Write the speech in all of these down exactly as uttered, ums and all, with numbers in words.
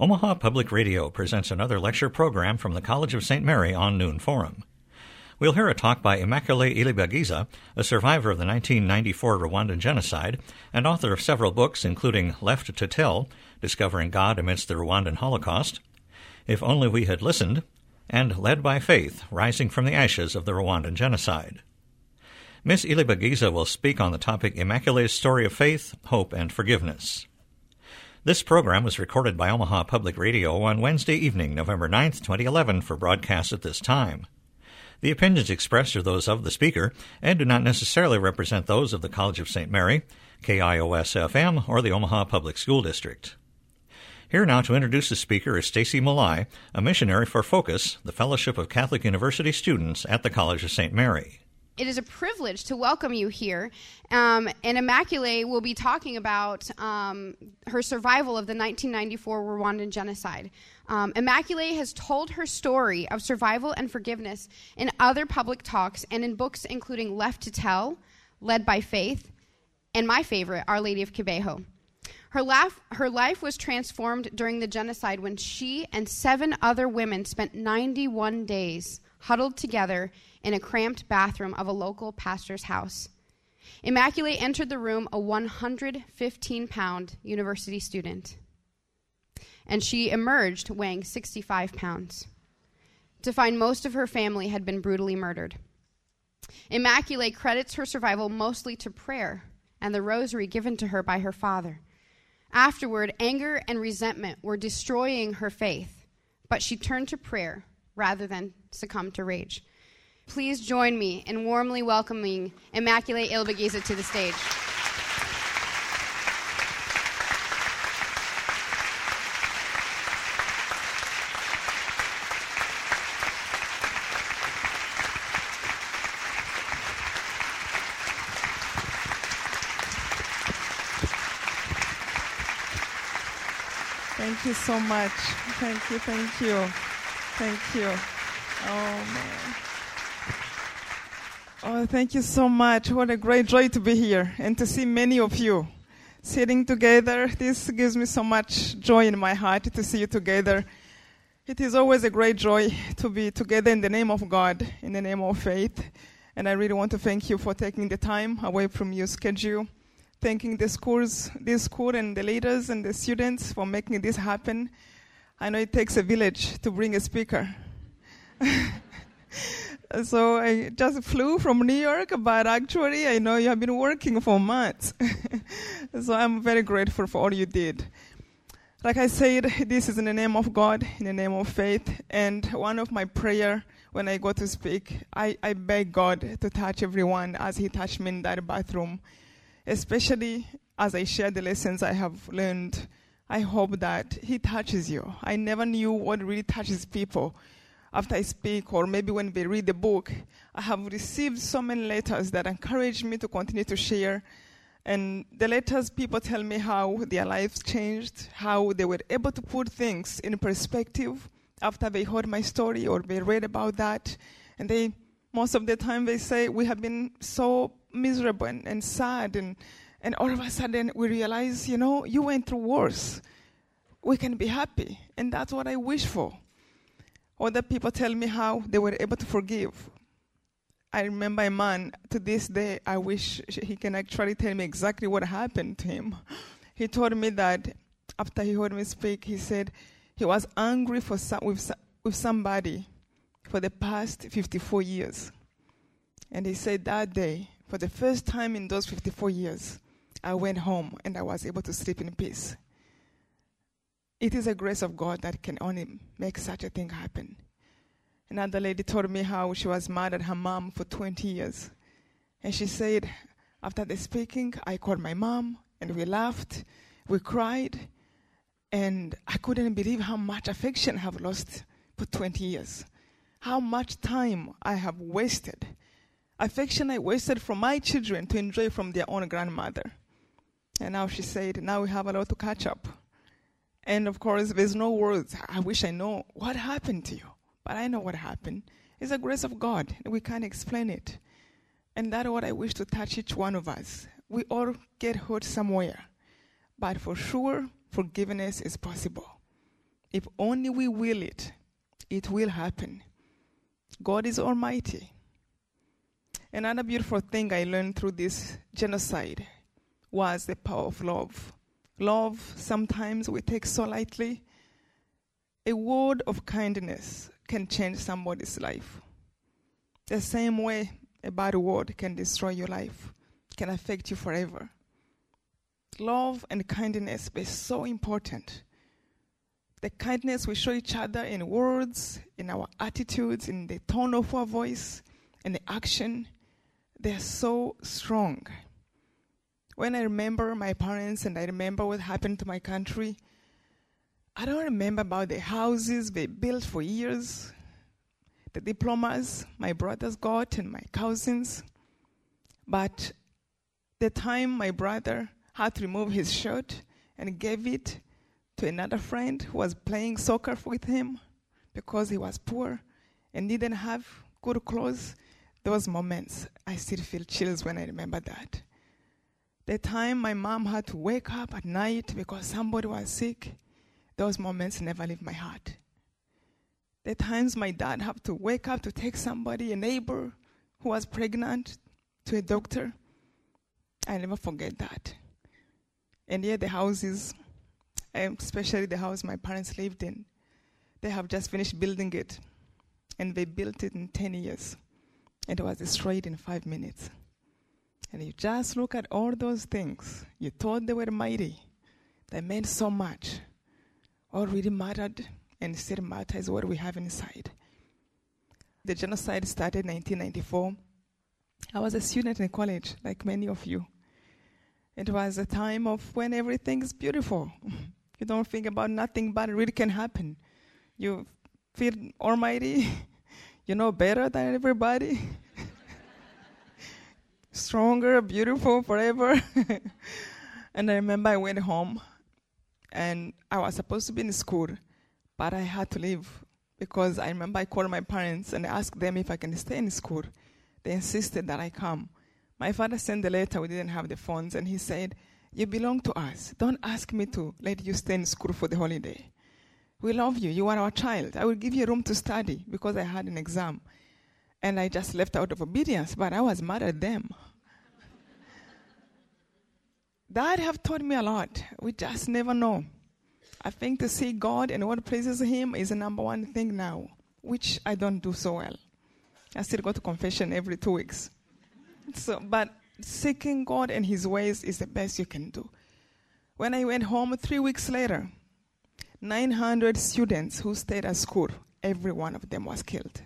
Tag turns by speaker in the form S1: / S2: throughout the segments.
S1: Omaha Public Radio presents another lecture program from the College of Saint Mary on Noon Forum. We'll hear a talk by Immaculée Ilibagiza, a survivor of the nineteen ninety-four Rwandan genocide and author of several books including Left to Tell, Discovering God Amidst the Rwandan Holocaust, If Only We Had Listened, and Led by Faith, Rising from the Ashes of the Rwandan Genocide. Miss Ilibagiza will speak on the topic Immaculée's Story of Faith, Hope, and Forgiveness. This program was recorded by Omaha Public Radio on Wednesday evening, November ninth, twenty eleven, for broadcast at this time. The opinions expressed are those of the speaker and do not necessarily represent those of the College of Saint Mary, K I O S F M, or the Omaha Public School District. Here now to introduce the speaker is Stacy Malai, a missionary for Focus, the Fellowship of Catholic University Students at the College of Saint Mary.
S2: It is a privilege to welcome you here, um, and Immaculée will be talking about um, her survival of the nineteen ninety-four Rwandan genocide. Um, Immaculée has told her story of survival and forgiveness in other public talks and in books including Left to Tell, Led by Faith, and my favorite, Our Lady of Kibeho. Her life, her life was transformed during the genocide when she and seven other women spent ninety-one days huddled together in a cramped bathroom of a local pastor's house. Immaculée entered the room a one hundred fifteen pound university student, and she emerged weighing sixty-five pounds, to find most of her family had been brutally murdered. Immaculée credits her survival mostly to prayer and the rosary given to her by her father. Afterward, anger and resentment were destroying her faith, but she turned to prayer rather than succumb to rage. Please join me in warmly welcoming Immaculée Ilibagiza to the stage.
S3: Thank you so much. Thank you, thank you. Thank you. Oh, man. Oh, thank you so much. What a great joy to be here and to see many of you sitting together. This gives me so much joy in my heart to see you together. It is always a great joy to be together in the name of God, in the name of faith. And I really want to thank you for taking the time away from your schedule. Thanking the schools, this school and the leaders and the students for making this happen. I know it takes a village to bring a speaker. So I just flew from New York, but actually I know you have been working for months. So I'm very grateful for all you did. Like I said, this is in the name of God, in the name of faith. And one of my prayer when I go to speak, I, I beg God to touch everyone as he touched me in that bathroom. Especially as I share the lessons I have learned, I hope that he touches you. I never knew what really touches people. After I speak, or maybe when they read the book, I have received so many letters that encourage me to continue to share. And the letters, people tell me how their lives changed, how they were able to put things in perspective after they heard my story or they read about that. And they, most of the time, they say, we have been so miserable and, and sad, and, and all of a sudden we realize, you know, you went through worse. We can be happy, and that's what I wish for. Other people tell me how they were able to forgive. I remember a man, to this day, I wish he can actually tell me exactly what happened to him. He told me that after he heard me speak, he said he was angry for some, with, with somebody for the past fifty-four years. And he said that day, for the first time in those fifty-four years, I went home and I was able to sleep in peace. It is a grace of God that can only make such a thing happen. Another lady told me how she was mad at her mom for twenty years. And she said, after the speaking, I called my mom and we laughed, we cried, and I couldn't believe how much affection I have lost for twenty years. How much time I have wasted. Affection I wasted from my children to enjoy from their own grandmother. And now she said, now we have a lot to catch up. And of course, there's no words. I wish I know what happened to you. But I know what happened. It's the grace of God. We can't explain it. And that's what I wish to touch each one of us. We all get hurt somewhere. But for sure, forgiveness is possible. if only we will it, it will happen. God is almighty. Another beautiful thing I learned through this genocide was the power of love. Love, sometimes we take so lightly. A word of kindness can change somebody's life. The same way a bad word can destroy your life, can affect you forever. Love and kindness are so important. The kindness we show each other in words, in our attitudes, in the tone of our voice, in the action, they're so strong. When I remember my parents and I remember what happened to my country, I don't remember about the houses they built for years, the diplomas my brothers got and my cousins. But the time my brother had to remove his shirt and gave it to another friend who was playing soccer with him because he was poor and didn't have good clothes, those moments, I still feel chills when I remember that. The time my mom had to wake up at night because somebody was sick, those moments never leave my heart. The times my dad had to wake up to take somebody, a neighbor who was pregnant, to a doctor, I never forget that. And yet the houses, especially the house my parents lived in, they have just finished building it. And they built it in ten years. And it was destroyed in five minutes. And you just look at all those things. You thought they were mighty. They meant so much. All really mattered, and still matters what we have inside. The genocide started in nineteen ninety-four. I was a student in college, like many of you. It was a time of when everything is beautiful. You don't think about nothing bad really can happen. You feel almighty. You know better than everybody. Stronger, beautiful, forever. And I remember I went home, and I was supposed to be in school, but I had to leave because I remember I called my parents and asked them if I can stay in school. They insisted that I come. My father sent the letter. We didn't have the phones, and he said, "You belong to us. Don't ask me to let you stay in school for the holiday. We love you. You are our child. I will give you a room to study," because I had an exam. And I just left out of obedience, but I was mad at them. That have taught me a lot. We just never know. I think to see God and what pleases Him is the number one thing now, which I don't do so well. I still go to confession every two weeks. So, but seeking God and His ways is the best you can do. When I went home three weeks later, nine hundred students who stayed at school, every one of them was killed.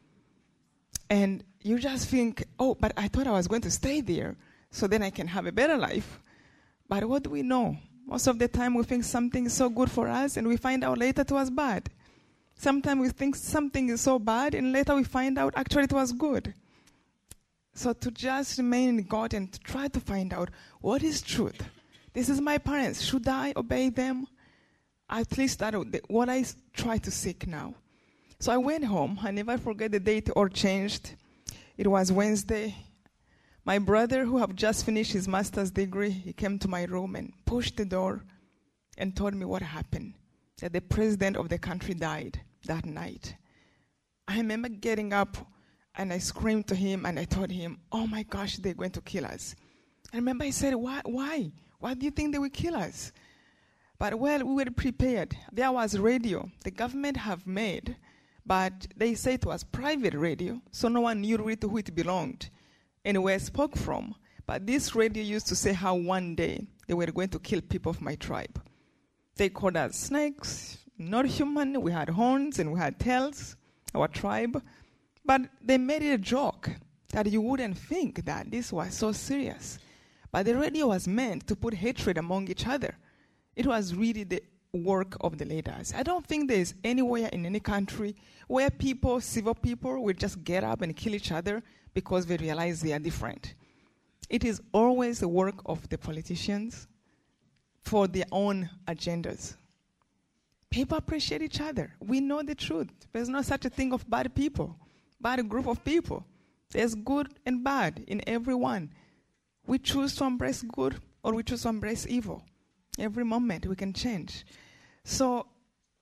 S3: And you just think, oh, but I thought I was going to stay there so then I can have a better life. But what do we know? Most of the time we think something is so good for us and we find out later it was bad. Sometimes we think something is so bad and later we find out actually it was good. So to just remain in God and to try to find out what is truth. This is my parents. Should I obey them? At least that's what I try to seek now. So I went home. I never forget the date or changed. It was Wednesday. My brother, who had just finished his master's degree, he came to my room and pushed the door and told me what happened, that the president of the country died that night. I remember getting up and I screamed to him and I told him, oh my gosh, they're going to kill us. I remember he said, why? Why? Why do you think they will kill us? But well, we were prepared. There was radio the government have made, but they say it was private radio, so no one knew really to who it belonged and where it spoke from. But this radio used to say how one day they were going to kill people of my tribe. They called us snakes, not human. We had horns and we had tails, our tribe. But they made it a joke that you wouldn't think that this was so serious. But the radio was meant to put hatred among each other. It was really the work of the leaders. I don't think there is anywhere in any country where people, civil people, will just get up and kill each other because they realize they are different. It is always the work of the politicians for their own agendas. People appreciate each other. We know the truth. There's no such a thing of bad people, bad group of people. There's good and bad in everyone. We choose to embrace good or we choose to embrace evil. Every moment we can change. So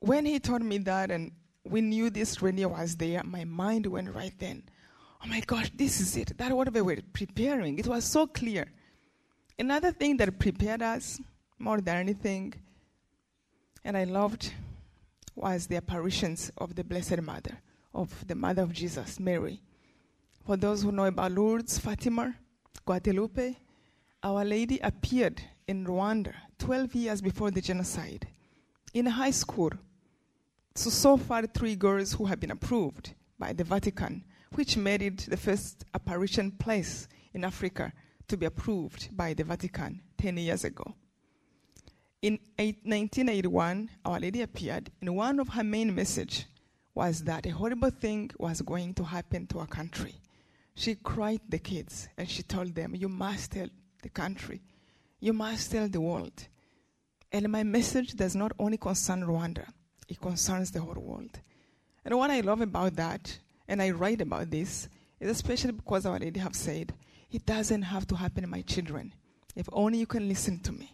S3: when he told me that and we knew this radio was there, my mind went right then. Oh my gosh, this is it. That's what we were preparing. It was so clear. Another thing that prepared us more than anything, and I loved, was the apparitions of the Blessed Mother, of the Mother of Jesus, Mary. For those who know about Lourdes, Fatima, Guadalupe, Our Lady appeared in Rwanda twelve years before the genocide in a high school. So, so far, three girls who have been approved by the Vatican, which made it the first apparition place in Africa to be approved by the Vatican ten years ago. In nineteen eighty-one, Our Lady appeared, and one of her main messages was that a horrible thing was going to happen to our country. She cried the kids, and she told them, you must tell the country, you must tell the world. And my message does not only concern Rwanda, it concerns the whole world. And what I love about that, and I write about this, is especially because Our Lady have said, it doesn't have to happen to my children, if only you can listen to me.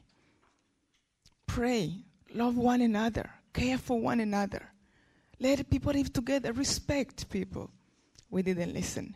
S3: Pray, love one another, care for one another. Let people live together, respect people. We didn't listen.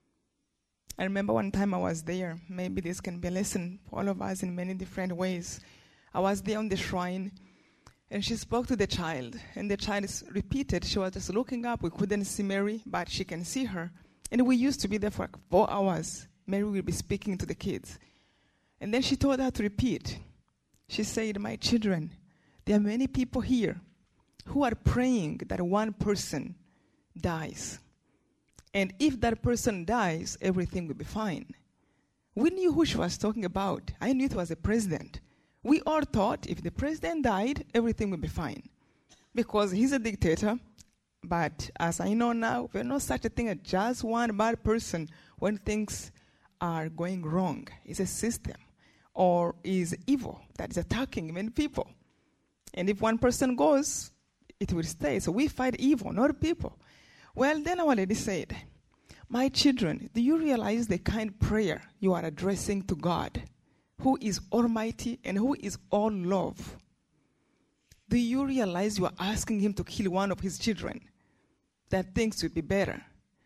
S3: I remember one time I was there. Maybe this can be a lesson for all of us in many different ways. I was there on the shrine, and she spoke to the child, and the child repeated. She was just looking up. We couldn't see Mary, but she can see her. And we used to be there for like four hours. Mary will be speaking to the kids. And then she told her to repeat. She said, my children, there are many people here who are praying that one person dies. And if that person dies, everything will be fine. We knew who she was talking about. I knew it was the president. We all thought if the president died, everything would be fine. Because he's a dictator. But as I know now, there's no such a thing as just one bad person when things are going wrong. It's a system. Or is evil that is attacking many people. And if one person goes, it will stay. So we fight evil, not people. Well, then Our Lady said, my children, do you realize the kind of prayer you are addressing to God, who is almighty and who is all love? Do you realize you are asking him to kill one of his children, that things will be better?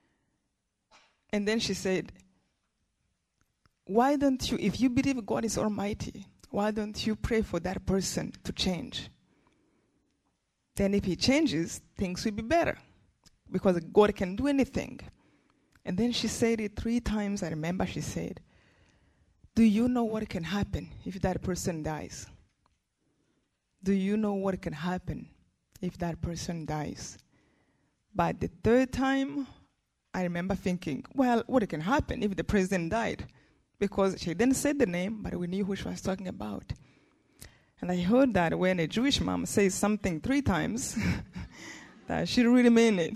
S3: And then she said, why don't you, if you believe God is almighty, why don't you pray for that person to change? Then if he changes, things will be better, because God can do anything. And then she said it three times. I remember she said, do you know what can happen if that person dies? Do you know what can happen if that person dies? But the third time, I remember thinking, well, what can happen if the president died? Because she didn't say the name, but we knew who she was talking about. And I heard that when a Jewish mom says something three times, that she really mean it.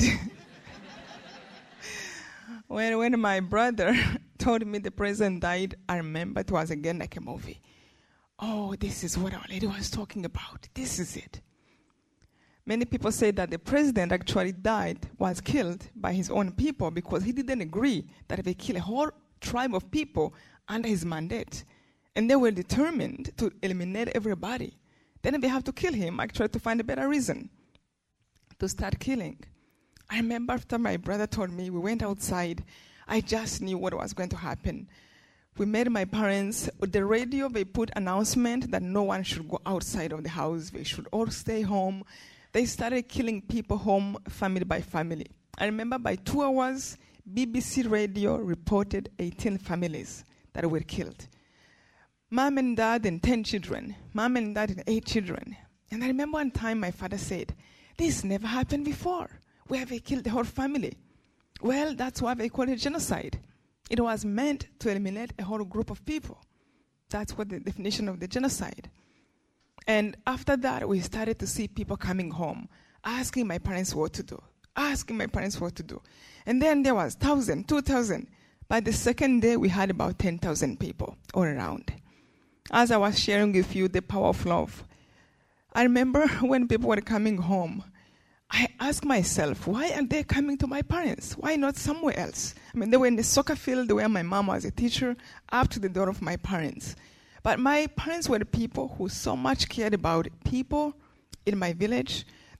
S3: when, when my brother told me the president died, I remember it was again like a movie. Oh, this is what Our Lady was talking about. This is it. Many people say that the president actually died, was killed by his own people because he didn't agree that if they kill a whole tribe of people under his mandate, and they were determined to eliminate everybody, then they have to kill him, actually to find a better reason to start killing. I remember after my brother told me, we went outside, I just knew what was going to happen. We met my parents. With the radio, they put announcement that no one should go outside of the house. They should all stay home. They started killing people home, family by family. I remember by two hours, B B C Radio reported eighteen families that were killed. Mom and dad and ten children. Mom and dad and eight children. And I remember one time my father said, this never happened before, where they killed the whole family. Well, that's why they call it genocide. It was meant to eliminate a whole group of people. That's what the definition of the genocide. And after that, we started to see people coming home, asking my parents what to do, asking my parents what to do. And then there was one thousand, two thousand. By the second day, we had about ten thousand people all around. As I was sharing with you the power of love, I remember when people were coming home, I asked myself, why are they coming to my parents? Why not somewhere else? I mean, they were in the soccer field where my mom was a teacher, up to the door of my parents. But my parents were the people who so much cared about people in my village.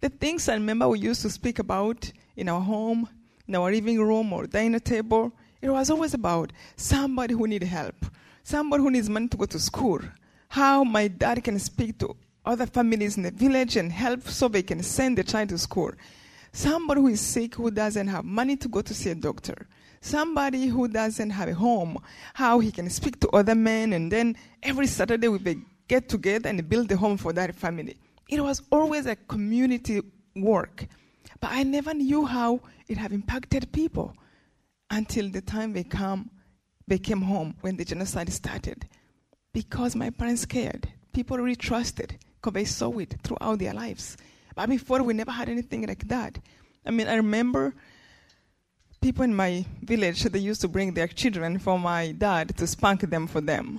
S3: The things I remember we used to speak about in our home, in our living room or dinner table, it was always about somebody who needs help, somebody who needs money to go to school, how my dad can speak to other families in the village and help so they can send the child to school. Somebody who is sick, who doesn't have money to go to see a doctor. Somebody who doesn't have a home, how he can speak to other men, and then every Saturday we be get together and build a home for that family. It was always a community work. But I never knew how it had impacted people until the time they come, they came home when the genocide started. Because my parents cared. People really trusted because they saw it throughout their lives. But before, we never had anything like that. I mean, I remember people in my village, they used to bring their children for my dad to spank them for them.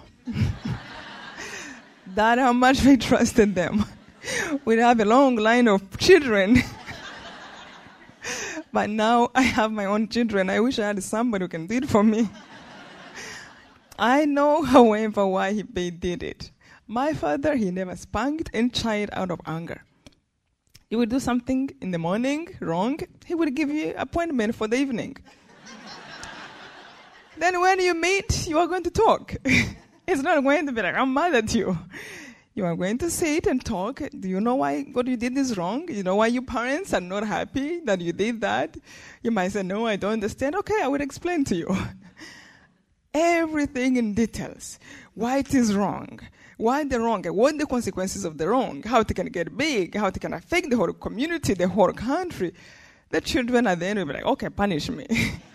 S3: That's how much they trusted them. We'd have a long line of children. But now I have my own children. I wish I had somebody who can do it for me. I know, however, why he, they did it. My father, he never spanked a child out of anger. He would do something in the morning wrong, he would give you an appointment for the evening. Then when you meet, you are going to talk. It's not going to be like, I'm mad at you. You are going to sit and talk. Do you know why what you did is wrong? You know why your parents are not happy that you did that? You might say, no, I don't understand. Okay, I will explain to you. Everything in details. Why it is wrong. Why the wrong, what the consequences of the wrong, how it can get big, how it can affect the whole community, the whole country. The children at the end will be like, okay, punish me.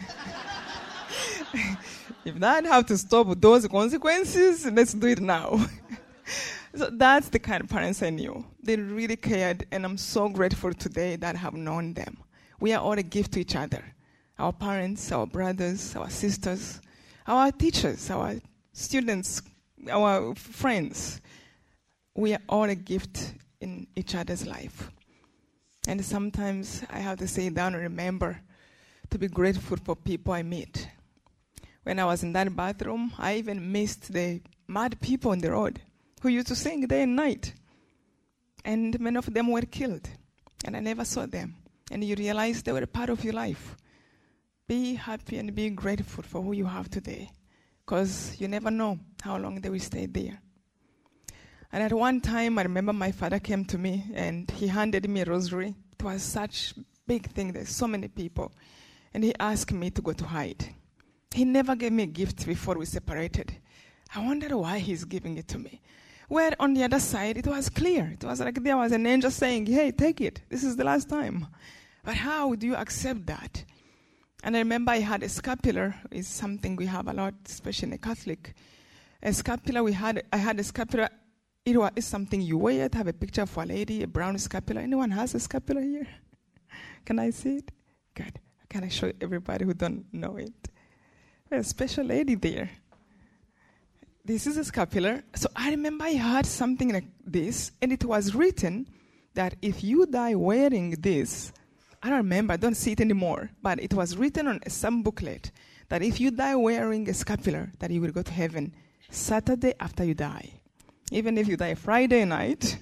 S3: If that have to stop those consequences, let's do it now. So that's the kind of parents I knew. They really cared, and I'm so grateful today that I have known them. We are all a gift to each other. Our parents, our brothers, our sisters, our teachers, our students, our friends. We are all a gift in each other's life. And sometimes I have to sit down and remember to be grateful for people I meet. When I was in that bathroom, I even missed the mad people on the road who used to sing day and night. And many of them were killed. And I never saw them. And you realize they were a part of your life. Be happy and be grateful for who you have today. Because you never know how long they will stay there. And at one time, I remember my father came to me and he handed me a rosary. It was such a big thing. There's so many people. And he asked me to go to hide. He never gave me a gift before we separated. I wondered why he's giving it to me. Where on the other side, it was clear. It was like there was an angel saying, hey, take it. This is the last time. But how do you accept that? And I remember I had a scapular. It's something we have a lot, especially in the Catholic. A scapular, we had, I had a scapular. It was it's something you wear. To have a picture of a lady, a brown scapular. Anyone has a scapular here? Can I see it? Good. Can I show everybody who don't know it? There's a special lady there. This is a scapular. So I remember I had something like this, and it was written that if you die wearing this, I don't remember, I don't see it anymore, but it was written on some booklet that if you die wearing a scapular, that you will go to heaven Saturday after you die. Even if you die Friday night.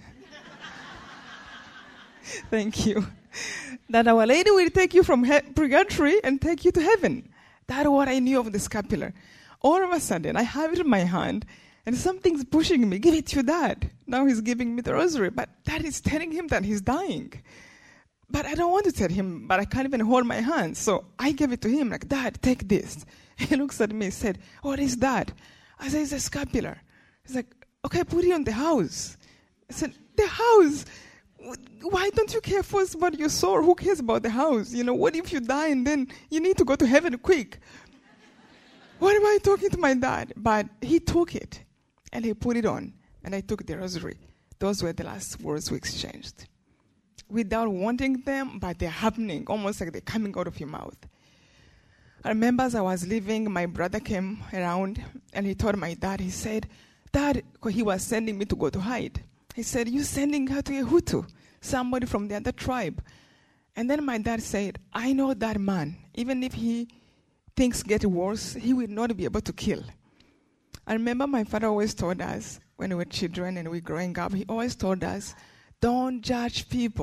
S3: Thank you. That Our Lady will take you from he- purgatory and take you to heaven. That's what I knew of the scapular. All of a sudden, I have it in my hand, and something's pushing me. Give it to your dad. Now he's giving me the rosary, but dad is telling him that he's dying. But I don't want to tell him, but I can't even hold my hand. So I gave it to him, like, Dad, take this. He looks at me and said, what is that? I said, it's a scapular. He's like, okay, put it on the house. I said, the house? Why don't you care first about your soul? Who cares about the house? You know, what if you die and then you need to go to heaven quick? What am I talking to my dad? But he took it, and he put it on, and I took the rosary. Those were the last words we exchanged. Without wanting them, but they're happening, almost like they're coming out of your mouth. I remember as I was leaving, my brother came around, and he told my dad, he said, Dad, because he was sending me to go to hide. He said, you're sending her to a Hutu, somebody from the other tribe. And then my dad said, I know that man. Even if he things get worse, he will not be able to kill. I remember my father always told us, when we were children and we were growing up, he always told us, don't judge people.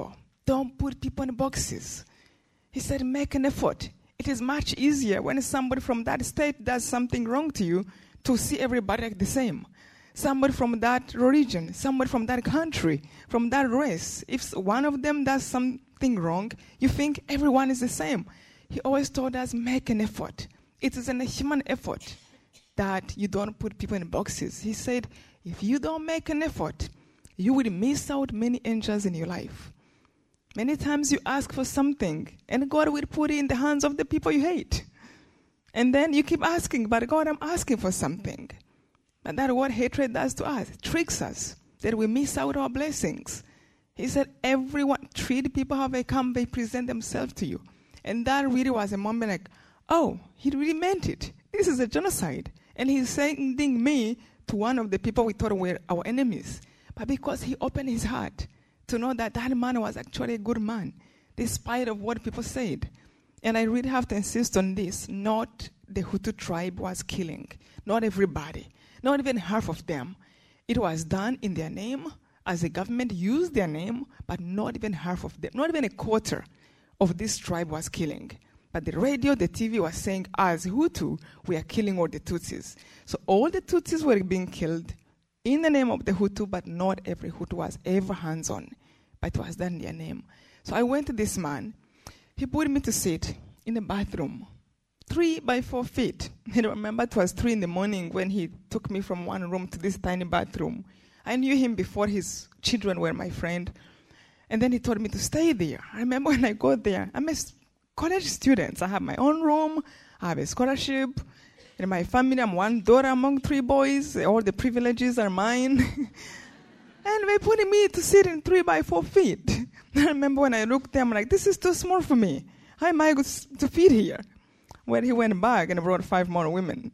S3: don't put people in boxes. He said, make an effort. It is much easier when somebody from that state does something wrong to you to see everybody like the same. Somebody from that religion, somebody from that country, from that race. If one of them does something wrong, you think everyone is the same. He always told us, make an effort. It is a human effort that you don't put people in boxes. He said, if you don't make an effort, you will miss out many angels in your life. Many times you ask for something, and God will put it in the hands of the people you hate. And then you keep asking, but God, I'm asking for something. But that's what hatred does to us. It tricks us, that we miss out our blessings. He said, everyone, treat people how they come, they present themselves to you. And that really was a moment like, oh, he really meant it. This is a genocide. And he's sending me to one of the people we thought were our enemies. But because he opened his heart to know that that man was actually a good man, despite of what people said. And I really have to insist on this. Not the Hutu tribe was killing. Not everybody. Not even half of them. It was done in their name, as the government used their name, but not even half of them. Not even a quarter of this tribe was killing. But the radio, the T V was saying, as Hutu, we are killing all the Tutsis. So all the Tutsis were being killed in the name of the Hutu, but not every Hutu was ever hands-on. But it was done in their name. So I went to this man. He put me to sit in the bathroom, three by four feet. I remember it was three in the morning when he took me from one room to this tiny bathroom. I knew him before his children were my friend. And then he told me to stay there. I remember when I got there, I'm a college student. I have my own room. I have a scholarship. In my family, I'm one daughter among three boys. All the privileges are mine. And they put me to sit in three by four feet. I remember when I looked there, I'm like, this is too small for me. How am I going to fit here? Well, he went back and brought five more women.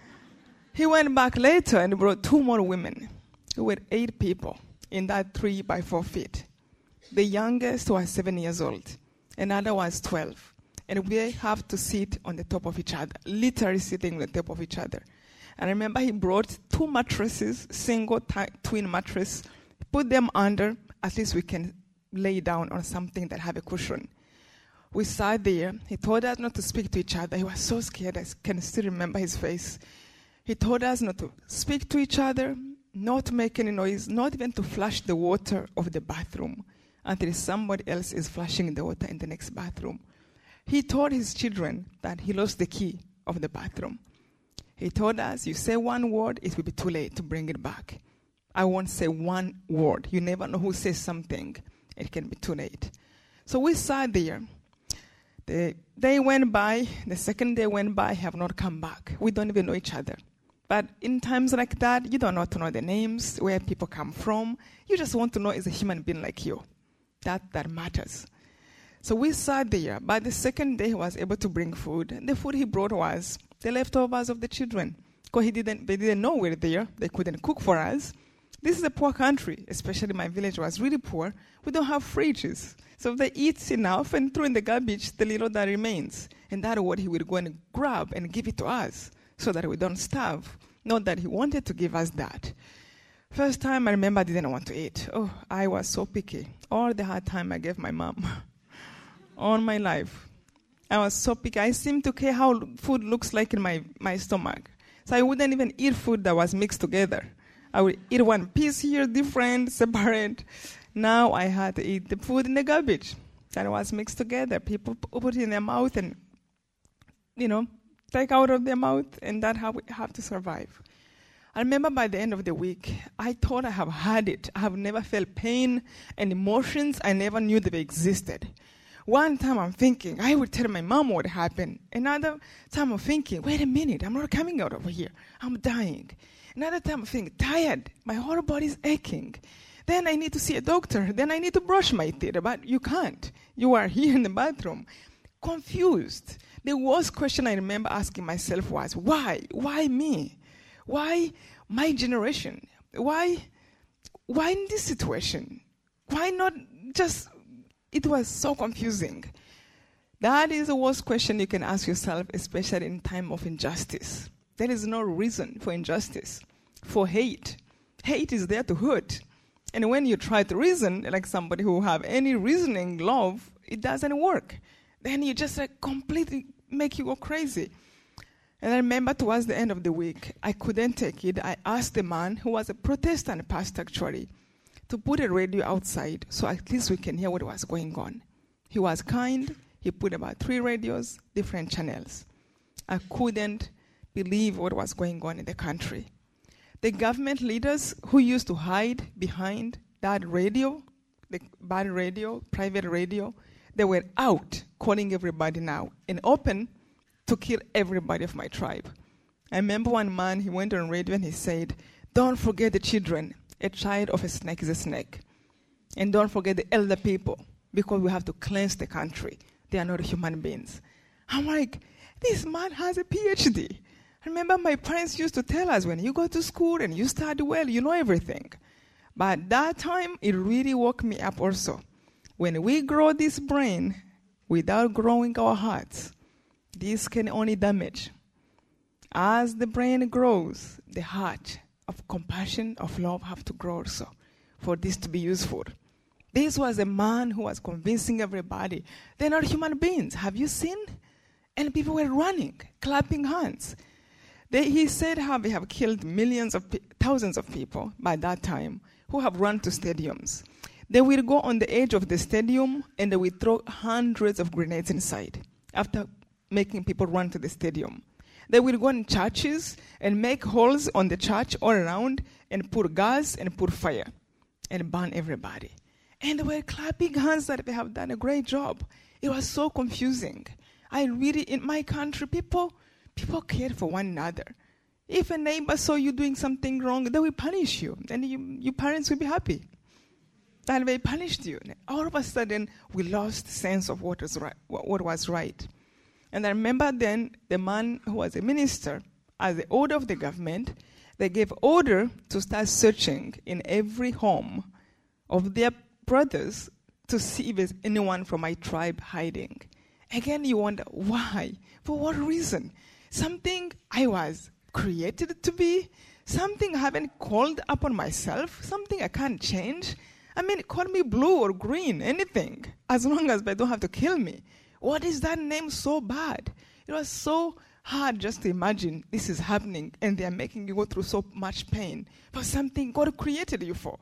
S3: He went back later and brought two more women. There were eight people in that three by four feet. The youngest was seven years old. Another was twelve. And we have to sit on the top of each other, literally sitting on the top of each other. And I remember he brought two mattresses, single t- twin mattress, put them under, at least we can lay down on something that have a cushion. We sat there. He told us not to speak to each other. He was so scared. I can still remember his face. He told us not to speak to each other, not to make any noise, not even to flush the water of the bathroom until somebody else is flushing the water in the next bathroom. He told his children that he lost the key of the bathroom. He told us, you say one word, it will be too late to bring it back. I won't say one word. You never know who says something. It can be too late. So we sat there. The day went by. The second day went by. Have not come back. We don't even know each other. But in times like that, you don't want to know the names, where people come from. You just want to know is a human being like you. That that matters. So we sat there. By the second day, he was able to bring food. The food he brought was the leftovers of the children. Because he didn't, they didn't know we were there. They couldn't cook for us. This is a poor country, especially my village was really poor. We don't have fridges. So they eat enough and throw in the garbage the little that remains. And that's what he would go and grab and give it to us so that we don't starve. Not that he wanted to give us that. First time I remember I didn't want to eat. Oh, I was so picky. All the hard time I gave my mom. All my life. I was so picky. I seemed to care how food looks like in my, my stomach. So I wouldn't even eat food that was mixed together. I would eat one piece here, different, separate. Now I had to eat the food in the garbage that was mixed together. People put it in their mouth and, you know, take out of their mouth, and that's how we have to survive. I remember by the end of the week, I thought I have had it. I have never felt pain and emotions. I never knew they existed. One time I'm thinking, I would tell my mom what happened. Another time I'm thinking, wait a minute, I'm not coming out over here. I'm dying. Another time I'm thinking, tired. My whole body's aching. Then I need to see a doctor. Then I need to brush my teeth. But you can't. You are here in the bathroom. Confused. The worst question I remember asking myself was, why? Why me? Why my generation? Why, why in this situation? Why not just... It was so confusing. That is the worst question you can ask yourself, especially in time of injustice. There is no reason for injustice, for hate. Hate is there to hurt. And when you try to reason, like somebody who have any reasoning love, it doesn't work. Then you just like completely make you go crazy. And I remember towards the end of the week, I couldn't take it. I asked the man, who was a Protestant pastor actually, to put a radio outside so at least we can hear what was going on. He was kind. He put about three radios, different channels. I couldn't believe what was going on in the country. The government leaders who used to hide behind that radio, the bad radio, private radio, they were out calling everybody now and open to kill everybody of my tribe. I remember one man, he went on radio and he said, don't forget the children. A child of a snake is a snake. And don't forget the elder people, because we have to cleanse the country. They are not human beings. I'm like, this man has a P H D. I remember my parents used to tell us, when you go to school and you study well, you know everything. But that time, it really woke me up also. When we grow this brain without growing our hearts, this can only damage. As the brain grows, the heart of compassion, of love have to grow also for this to be useful. This was a man who was convincing everybody, they're not human beings. Have you seen? And people were running, clapping hands. They, he said how they have killed millions of, pe- thousands of people by that time who have run to stadiums. They will go on the edge of the stadium and they will throw hundreds of grenades inside after making people run to the stadium. They will go in churches and make holes on the church all around and put gas and put fire and burn everybody. And they were clapping hands that they have done a great job. It was so confusing. I really, in my country, people people cared for one another. If a neighbor saw you doing something wrong, they will punish you. And you, your parents will be happy that they punished you. And all of a sudden, we lost sense of what was right. What was right. And I remember then the man who was a minister, as the order of the government, they gave order to start searching in every home of their brothers to see if there's anyone from my tribe hiding. Again, you wonder, why? For what reason? Something I was created to be? Something I haven't called upon myself? Something I can't change? I mean, call me blue or green, anything, as long as they don't have to kill me. What is that name so bad? It was so hard just to imagine this is happening and they are making you go through so much pain for something God created you for.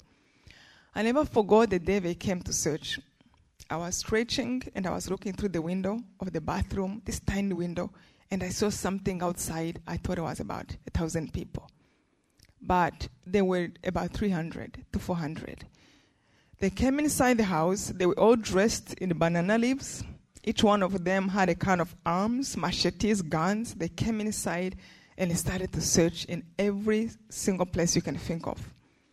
S3: I never forgot the day they came to search. I was stretching and I was looking through the window of the bathroom, this tiny window, and I saw something outside. I thought it was about a thousand people. But they were about three hundred to four hundred. They came inside the house. They were all dressed in banana leaves. Each one of them had a kind of arms, machetes, guns. They came inside and they started to search in every single place you can think of.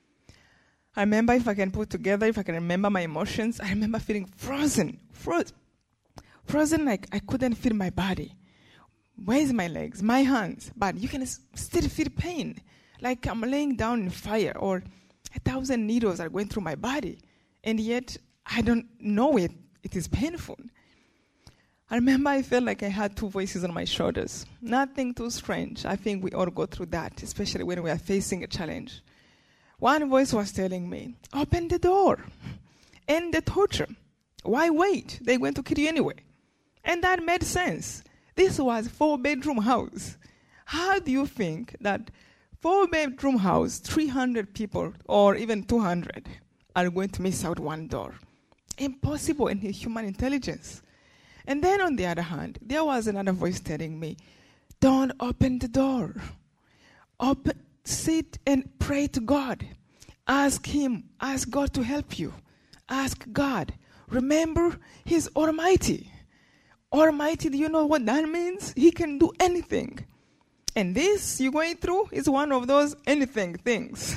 S3: I remember, if I can put together, if I can remember my emotions, I remember feeling frozen, frozen, frozen like I couldn't feel my body. Where's my legs, my hands? But you can s- still feel pain, like I'm laying down in fire or a thousand needles are going through my body. And yet, I don't know it. It is painful. I remember I felt like I had two voices on my shoulders. Nothing too strange. I think we all go through that, especially when we are facing a challenge. One voice was telling me, open the door, end the torture. Why wait? They're going to kill you anyway. And that made sense. This was a four-bedroom house. How do you think that four-bedroom house, three hundred people, or even two hundred, are going to miss out one door? Impossible in human intelligence. And then on the other hand, there was another voice telling me, don't open the door. Open, sit and pray to God. Ask Him, ask God to help you. Ask God. Remember, He's Almighty. Almighty, do you know what that means? He can do anything. And this you're going through is one of those anything things.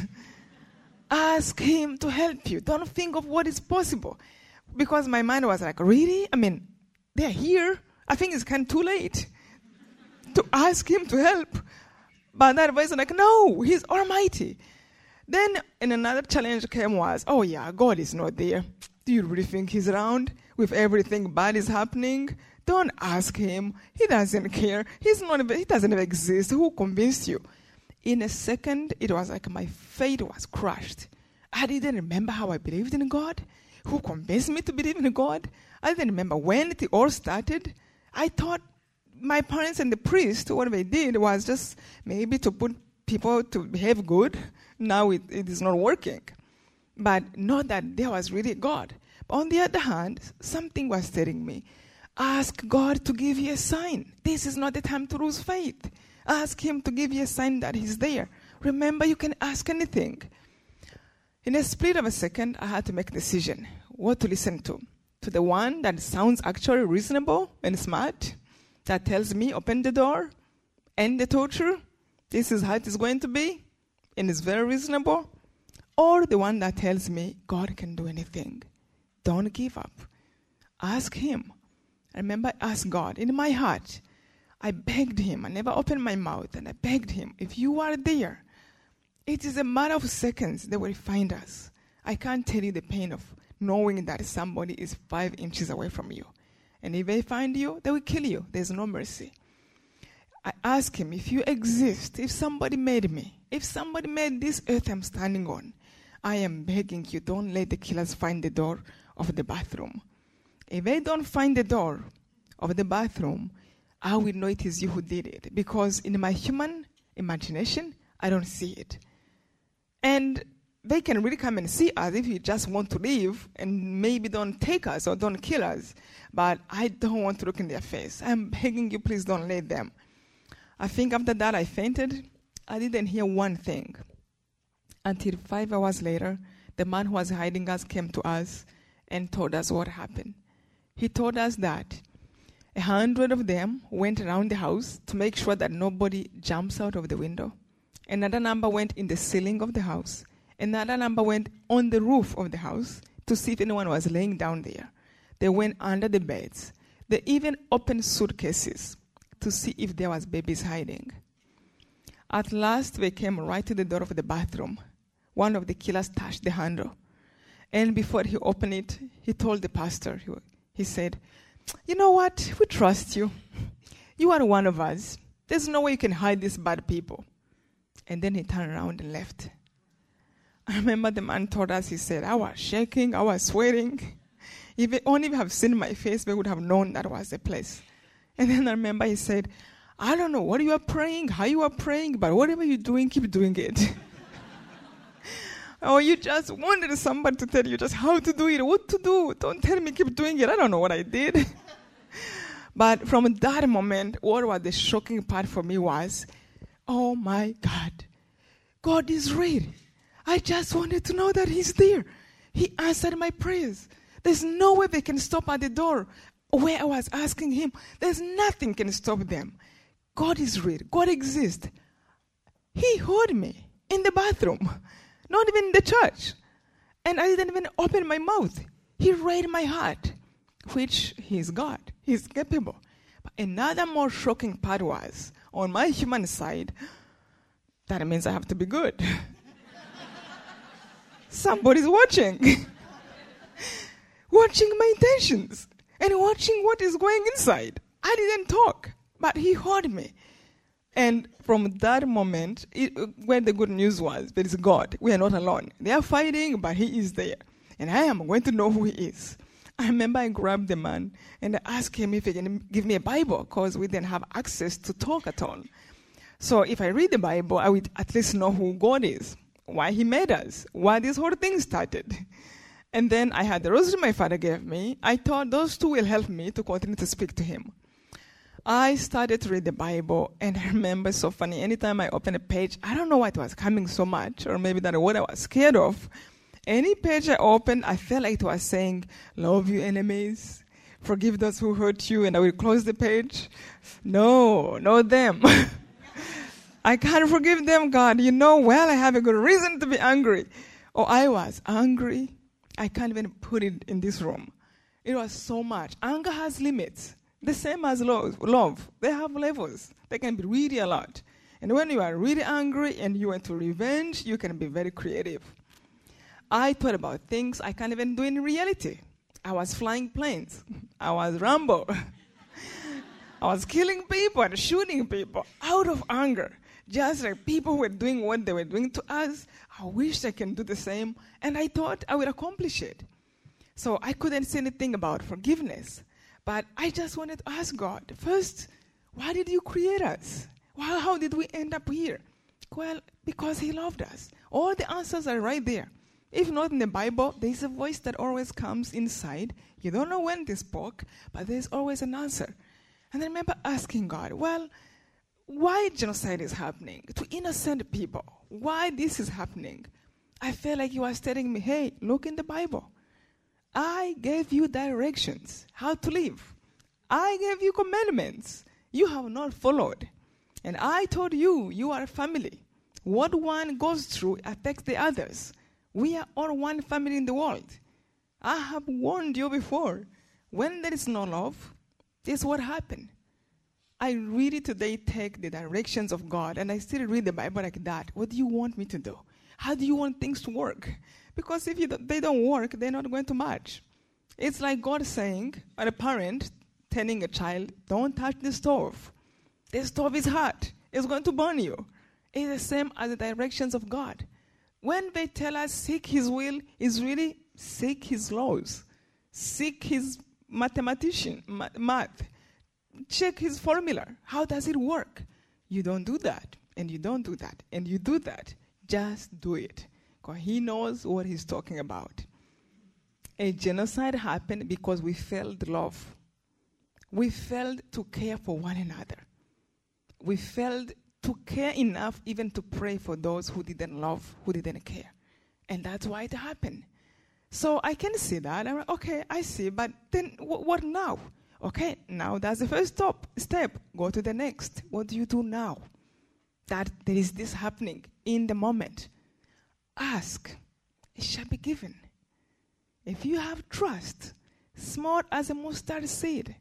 S3: Ask Him to help you. Don't think of what is possible. Because my mind was like, really? I mean, they're here. I think it's kind of too late to ask Him to help. But that voice was like, no, He's Almighty. Then and another challenge came was, oh yeah, God is not there. Do you really think He's around with everything bad is happening? Don't ask Him. He doesn't care. He's not. He doesn't even exist. Who convinced you? In a second, it was like my faith was crushed. I didn't remember how I believed in God, who convinced me to believe in God. I didn't remember when it all started. I thought my parents and the priest, what they did was just maybe to put people to behave good. Now it, it is not working. But not that there was really God. But on the other hand, something was telling me, ask God to give you a sign. This is not the time to lose faith. Ask him to give you a sign that he's there. Remember, you can ask anything. In a split of a second, I had to make a decision what to listen to. To the one that sounds actually reasonable and smart, that tells me, open the door, end the torture, this is how it is going to be, and it's very reasonable. Or the one that tells me, God can do anything. Don't give up. Ask him. I remember I asked God in my heart. I begged him. I never opened my mouth, and I begged him, if you are there, it is a matter of seconds they will find us. I can't tell you the pain of knowing that somebody is five inches away from you. And if they find you, they will kill you. There's no mercy. I asked him, if you exist, if somebody made me, if somebody made this earth I'm standing on, I am begging you, don't let the killers find the door of the bathroom. If they don't find the door of the bathroom, I will know it is you who did it. Because in my human imagination, I don't see it. And they can really come and see us if you just want to leave and maybe don't take us or don't kill us. But I don't want to look in their face. I'm begging you, please don't let them. I think after that I fainted. I didn't hear one thing. Until five hours later, the man who was hiding us came to us and told us what happened. He told us that a hundred of them went around the house to make sure that nobody jumps out of the window. Another number went in the ceiling of the house. Another number went on the roof of the house to see if anyone was laying down there. They went under the beds. They even opened suitcases to see if there was babies hiding. At last, they came right to the door of the bathroom. One of the killers touched the handle. And before he opened it, he told the pastor, he, he said, you know what? We trust you. You are one of us. There's no way you can hide these bad people. And then he turned around and left. I remember the man told us, he said, I was shaking, I was sweating. If they only have seen my face, they would have known that was the place. And then I remember he said, I don't know what you are praying, how you are praying, but whatever you're doing, keep doing it. Or you just wanted somebody to tell you just how to do it, what to do. Don't tell me keep doing it. I don't know what I did. But from that moment, what was the shocking part for me was, oh my God, God is real. I just wanted to know that he's there. He answered my prayers. There's no way they can stop at the door where I was asking him. There's nothing can stop them. God is real. God exists. He heard me in the bathroom, not even in the church. And I didn't even open my mouth. He read my heart, which he's God. He's capable. But another more shocking part was, on my human side, that means I have to be good. Somebody's watching. Watching my intentions and watching what is going inside. I didn't talk, but he heard me. And from that moment, it, where the good news was, there is God. We are not alone. They are fighting, but he is there. And I am going to know who he is. I remember I grabbed the man and I asked him if he can give me a Bible, because we didn't have access to talk at all. So if I read the Bible, I would at least know who God is, why he made us, why this whole thing started. And then I had the rosary my father gave me. I thought those two will help me to continue to speak to him. I started to read the Bible, and I remember so funny. Anytime I opened a page, I don't know why it was coming so much, or maybe that what I was scared of. Any page I opened, I felt like it was saying, love your enemies, forgive those who hurt you, and I will close the page. No, not them. I can't forgive them, God. You know well I have a good reason to be angry. Oh, I was angry. I can't even put it in this room. It was so much. Anger has limits. The same as love. love. They have levels. They can be really a lot. And when you are really angry and you want to revenge, you can be very creative. I thought about things I can't even do in reality. I was flying planes. I was Rambo. I was killing people and shooting people out of anger. Just like people were doing what they were doing to us, I wish I can do the same. And I thought I would accomplish it. So I couldn't say anything about forgiveness. But I just wanted to ask God, first, why did you create us? Well, how did we end up here? Well, because he loved us. All the answers are right there. If not in the Bible, there's a voice that always comes inside. You don't know when they spoke, but there's always an answer. And I remember asking God, well, why genocide is happening to innocent people? Why this is happening? I felt like he was telling me, hey, look in the Bible. I gave you directions how to live. I gave you commandments you have not followed. And I told you, you are a family. What one goes through affects the others. We are all one family in the world. I have warned you before. When there is no love, this is what happened. I really today take the directions of God, and I still read the Bible like that. What do you want me to do? How do you want things to work? Because if you do, they don't work, they're not going to match. It's like God saying, or a parent telling a child, don't touch the stove. The stove is hot. It's going to burn you. It's the same as the directions of God. When they tell us seek his will, it's really seek his laws. Seek his mathematician, ma- math. Check his formula. How does it work? You don't do that, and you don't do that, and you do that. Just do it. Because he knows what he's talking about. A genocide happened because we failed love. We failed to care for one another. We failed to care enough even to pray for those who didn't love, who didn't care. And that's why it happened. So I can see that. I'm like, okay, I see, but then w- what now? Okay, now that's the first stop, step. Go to the next. What do you do now? That there is this happening in the moment. Ask, it shall be given. If you have trust, small as a mustard seed,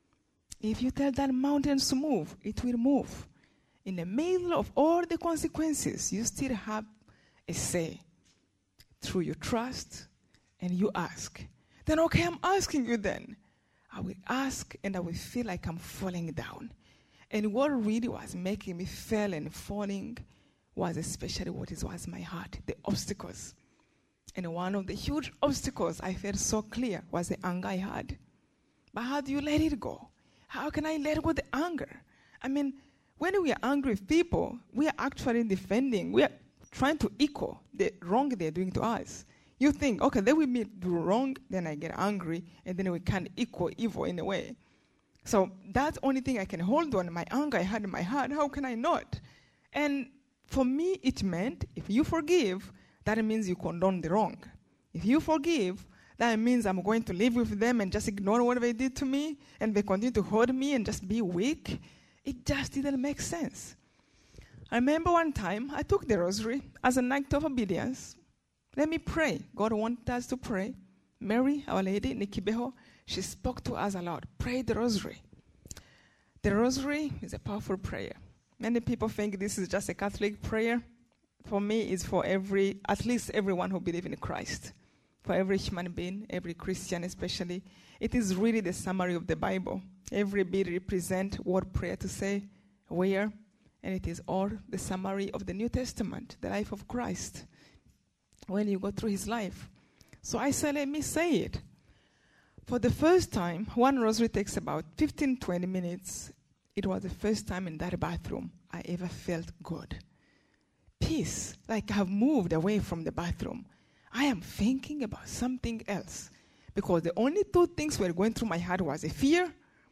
S3: if you tell that mountain to move, it will move. In the middle of all the consequences, you still have a say through your trust, and you ask. Then, okay, I'm asking you then. I will ask, and I will feel like I'm falling down. And what really was making me fail and falling was especially what it was my heart, the obstacles. And one of the huge obstacles I felt so clear was the anger I had. But how do you let it go? How can I let go the anger? I mean, when we are angry with people, we are actually defending, we are trying to equal the wrong they're doing to us. You think, okay, they will do wrong, then I get angry, and then we can equal evil in a way. So that's the only thing I can hold on, my anger I had in my heart. How can I not? And for me, it meant if you forgive, that means you condone the wrong. If you forgive, that means I'm going to live with them and just ignore what they did to me, and they continue to hurt me and just be weak. It just didn't make sense. I remember one time I took the rosary as an act of obedience. Let me pray. God wanted us to pray. Mary, Our Lady, Nikibeho, she spoke to us a lot. Pray the rosary. The rosary is a powerful prayer. Many people think this is just a Catholic prayer. For me, it's for every, at least everyone who believes in Christ. For every human being, every Christian especially. It is really the summary of the Bible. Every bit represents what prayer to say, where, and it is all the summary of the New Testament, the life of Christ, when you go through his life. So I said, let me say it. For the first time, one rosary takes about fifteen, twenty minutes. It was the first time in that bathroom I ever felt good. Peace, like I have moved away from the bathroom. I am thinking about something else. Because the only two things were going through my heart was a fear,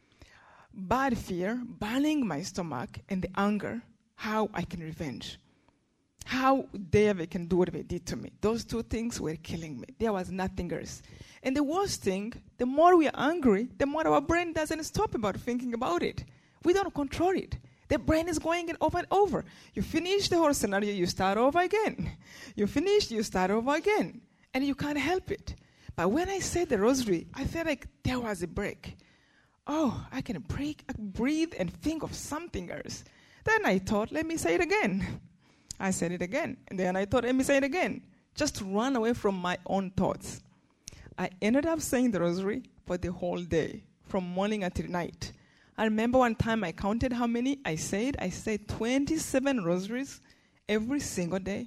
S3: bad fear, burning my stomach, and the anger, how I can revenge. How dare they can do what they did to me. Those two things were killing me. There was nothing else. And the worst thing, the more we are angry, the more our brain doesn't stop about thinking about it. We don't control it. The brain is going in over and over. You finish the whole scenario, you start over again. You finish, you start over again. And you can't help it. But when I said the rosary, I felt like there was a break. Oh, I can break, breathe and think of something else. Then I thought, let me say it again. I said it again. And then I thought, let me say it again. Just to run away from my own thoughts. I ended up saying the rosary for the whole day, from morning until night. I remember one time I counted how many I said. I said twenty-seven rosaries every single day,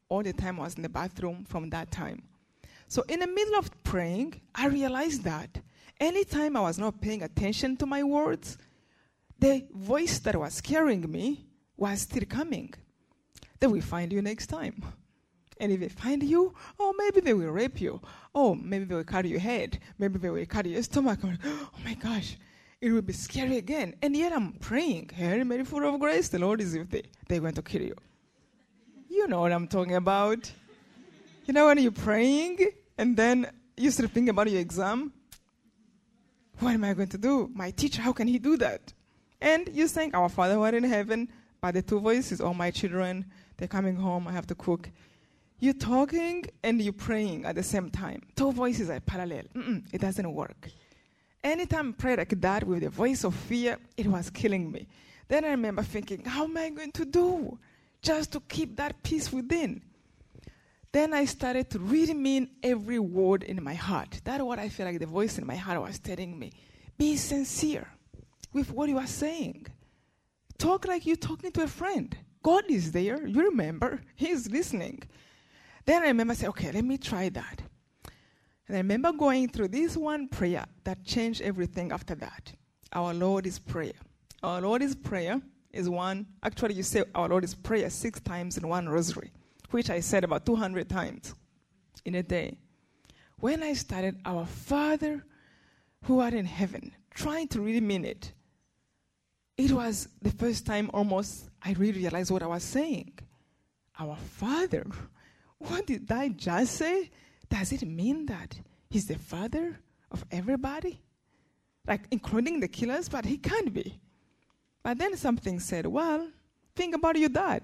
S3: all the time I was in the bathroom from that time. So in the middle of praying, I realized that anytime I was not paying attention to my words, the voice that was carrying me was still coming. They will find you next time. And if they find you, oh, maybe they will rape you. Oh, maybe they will cut your head. Maybe they will cut your stomach. Oh my gosh, it will be scary again. And yet I'm praying, Hail Mary, full of grace, the Lord is with thee. They're going to kill you. You know what I'm talking about. You know when you're praying and then you start thinking about your exam? What am I going to do? My teacher, how can he do that? And you're saying, Our Father who art in heaven, by the two voices, all my children, they're coming home, I have to cook. You're talking and you're praying at the same time. Two voices are parallel. Mm-mm, it doesn't work. Anytime I pray like that with the voice of fear, it was killing me. Then I remember thinking, how am I going to do just to keep that peace within? Then I started to really mean every word in my heart. That's what I feel like the voice in my heart was telling me. Be sincere with what you are saying. Talk like you're talking to a friend. God is there. You remember. He's listening. Then I remember saying, okay, let me try that. And I remember going through this one prayer that changed everything after that. Our Lord's Prayer. Our Lord's Prayer is one, actually you say Our Lord's Prayer six times in one rosary, which I said about two hundred times in a day. When I started, Our Father who art in heaven, trying to really mean it, it was the first time almost I really realized what I was saying. Our Father. What did I just say? Does it mean that he's the father of everybody? Like, including the killers? But he can't be. But then something said, well, think about your dad.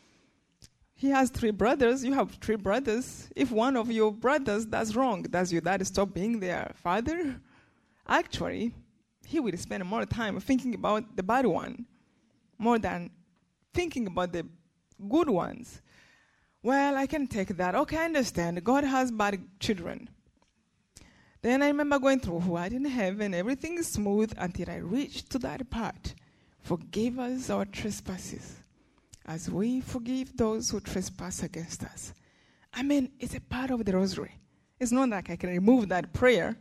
S3: He has three brothers. You have three brothers. If one of your brothers does wrong, does your dad stop being their father? Actually, he will spend more time thinking about the bad one more than thinking about the good ones. Well, I can take that. Okay, I understand. God has bad children. Then I remember going through who art in heaven. Everything is smooth until I reached to that part. Forgive us our trespasses as we forgive those who trespass against us. I mean, it's a part of the rosary. It's not like I can remove that prayer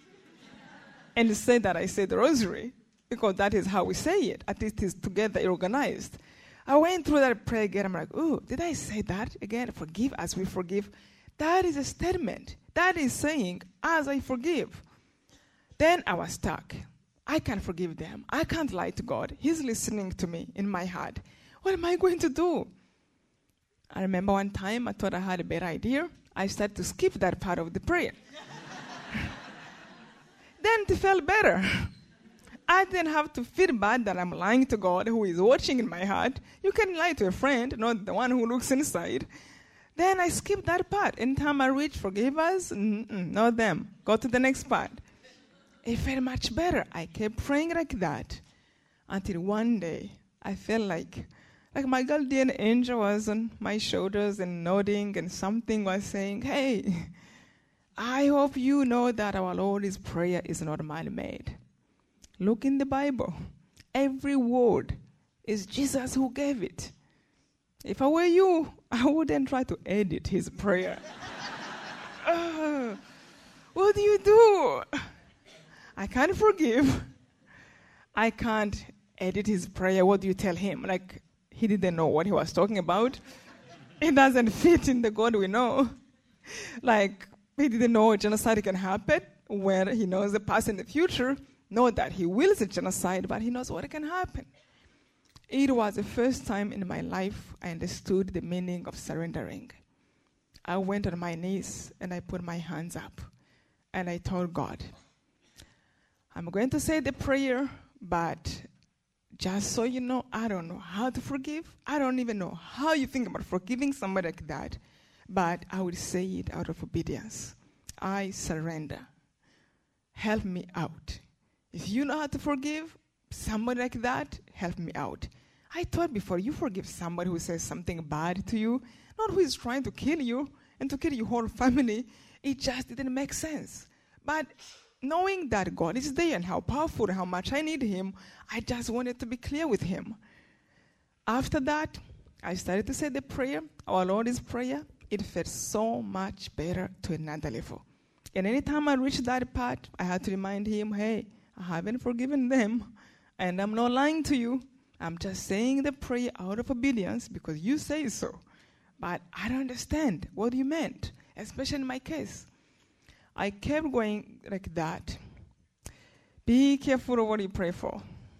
S3: and say that I say the rosary, because that is how we say it. At least it's together organized. I went through that prayer again. I'm like, oh, did I say that again? Forgive as we forgive. That is a statement. That is saying, as I forgive. Then I was stuck. I can't forgive them. I can't lie to God. He's listening to me in my heart. What am I going to do? I remember one time I thought I had a better idea. I started to skip that part of the prayer. Then it felt better. I didn't have to feel bad that I'm lying to God who is watching in my heart. You can lie to a friend, not the one who looks inside. Then I skipped that part. Anytime I reach, forgive us, mm-mm, not them. Go to the next part. It felt much better. I kept praying like that until one day I felt like, like my guardian angel was on my shoulders and nodding, and something was saying, hey, I hope you know that our Lord's Prayer is not man-made. Look in the Bible. Every word is Jesus who gave it. If I were you, I wouldn't try to edit his prayer. uh, what do you do? I can't forgive. I can't edit his prayer. What do you tell him? Like, he didn't know what he was talking about. It doesn't fit in the God we know. Like, he didn't know genocide can happen, where he knows the past and the future. Not that he wills a genocide, but he knows what can happen. It was the first time in my life I understood the meaning of surrendering. I went on my knees and I put my hands up and I told God, I'm going to say the prayer, but just so you know, I don't know how to forgive. I don't even know how you think about forgiving somebody like that, but I will say it out of obedience. I surrender. Help me out. If you know how to forgive somebody like that, help me out. I thought before you forgive somebody who says something bad to you, not who is trying to kill you and to kill your whole family, it just didn't make sense. But knowing that God is there and how powerful and how much I need him, I just wanted to be clear with him. After that, I started to say the prayer, Our Lord's Prayer, it felt so much better to another level. And anytime I reached that part, I had to remind him, hey, I haven't forgiven them, and I'm not lying to you. I'm just saying the prayer out of obedience because you say so. But I don't understand what you meant, especially in my case. I kept going like that. Be careful of what you pray for.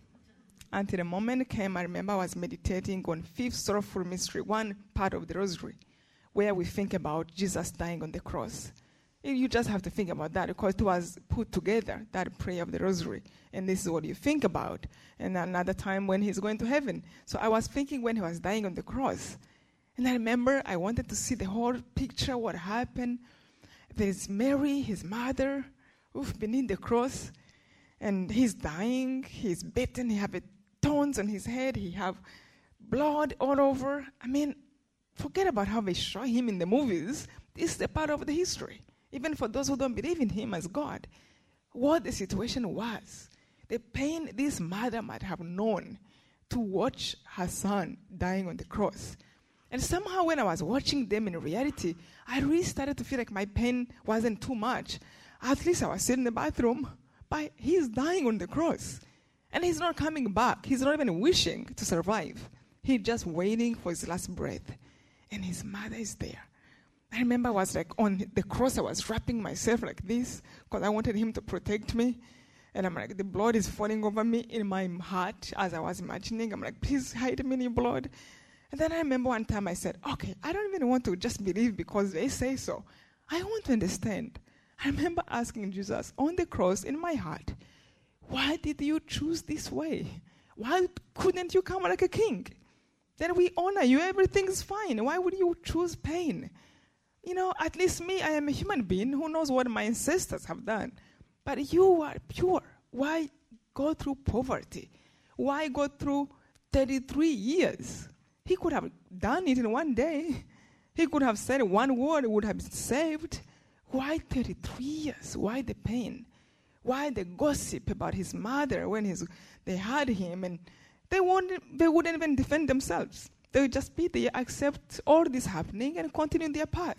S3: Until a moment came, I remember I was meditating on Fifth Sorrowful Mystery, one part of the Rosary, where we think about Jesus dying on the cross. You just have to think about that because it was put together, that prayer of the Rosary. And this is what you think about. And another time when he's going to heaven. So I was thinking when he was dying on the cross. And I remember I wanted to see the whole picture, what happened. There's Mary, his mother, oof, beneath the cross. And he's dying, he's beaten, he has thorns on his head, he have blood all over. I mean, forget about how they show him in the movies. This is the part of the history. Even for those who don't believe in him as God, what the situation was, the pain this mother might have known to watch her son dying on the cross. And somehow when I was watching them in reality, I really started to feel like my pain wasn't too much. At least I was sitting in the bathroom, but he's dying on the cross. And he's not coming back. He's not even wishing to survive. He's just waiting for his last breath. And his mother is there. I remember I was like on the cross, I was wrapping myself like this because I wanted him to protect me. And I'm like, the blood is falling over me in my heart as I was imagining. I'm like, please hide me in your blood. And then I remember one time I said, okay, I don't even want to just believe because they say so. I want to understand. I remember asking Jesus on the cross in my heart, why did you choose this way? Why couldn't you come like a king? Then we honor you, everything's fine. Why would you choose pain? You know, at least me, I am a human being who knows what my ancestors have done. But you are pure. Why go through poverty? Why go through thirty-three years? He could have done it in one day. He could have said one word, would have been saved. Why thirty-three years? Why the pain? Why the gossip about his mother when his, they had him and they wouldn't, they wouldn't even defend themselves. They would just be there, accept all this happening and continue their path.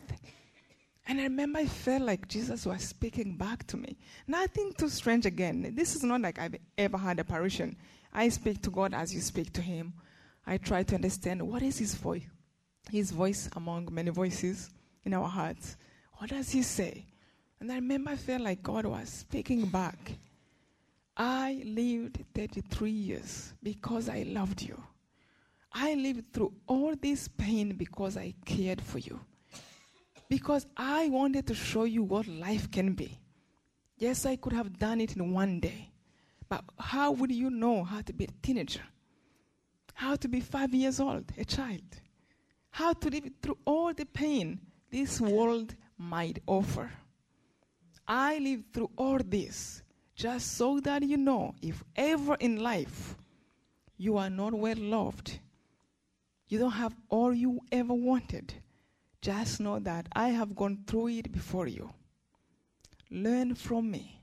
S3: And I remember I felt like Jesus was speaking back to me. Nothing too strange again. This is not like I've ever had a apparition. I speak to God as you speak to him. I try to understand what is his voice. His voice among many voices in our hearts. What does he say? And I remember I felt like God was speaking back. I lived thirty-three years because I loved you. I lived through all this pain because I cared for you. Because I wanted to show you what life can be. Yes, I could have done it in one day. But how would you know how to be a teenager? How to be five years old, a child? How to live through all the pain this world might offer? I lived through all this just so that you know if ever in life you are not well loved, you don't have all you ever wanted, just know that I have gone through it before you. Learn from me.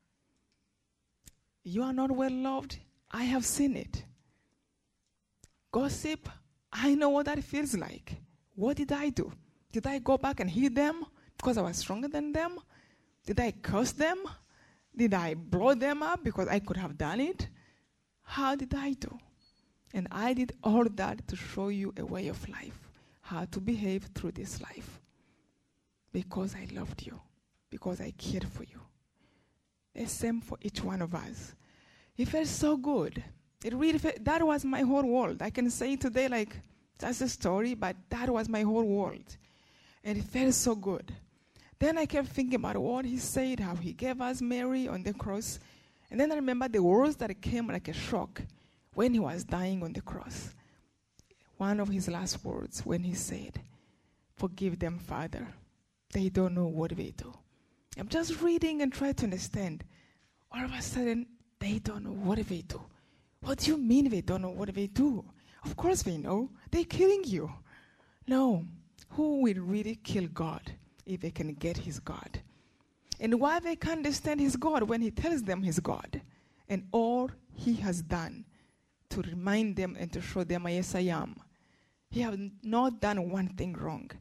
S3: You are not well loved, I have seen it. Gossip, I know what that feels like. What did I do? Did I go back and hit them because I was stronger than them? Did I curse them? Did I blow them up because I could have done it? How did I do? And I did all that to show you a way of life, how to behave through this life. Because I loved you, because I cared for you. The same for each one of us. It felt so good. It really felt, that was my whole world. I can say today like, that's a story, but that was my whole world. And it felt so good. Then I kept thinking about what he said, how he gave us Mary on the cross. And then I remember the words that came like a shock when he was dying on the cross. One of his last words when he said, forgive them, Father. They don't know what they do. I'm just reading and trying to understand. All of a sudden, they don't know what they do. What do you mean they don't know what they do? Of course they know. They're killing you. No. Who will really kill God if they can get his God? And why they can't understand his God when he tells them his God and all he has done to remind them and to show them, yes, I am. He has not done one thing wrong.